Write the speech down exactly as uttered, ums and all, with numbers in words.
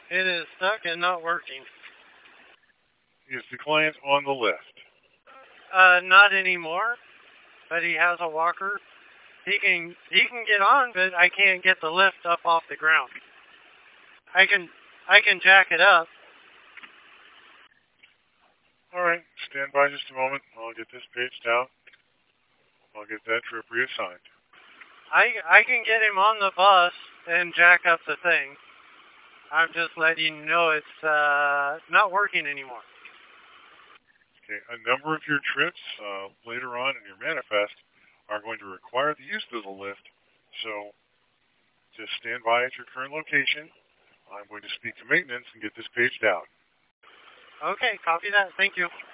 It is stuck and not working. Is the client on the lift? Uh, not anymore. But he has a walker. He can he can get on, but I can't get the lift up off the ground. I can I can jack it up. All right, stand by just a moment. I'll get this paged out. I'll get that trip reassigned. I I can get him on the bus and jack up the thing. I'm just letting you know it's uh, not working anymore. Okay, a number of your trips uh, later on in your manifest are going to require the use of the lift, so just stand by at your current location. I'm going to speak to maintenance and get this paged out. Okay, copy that. Thank you.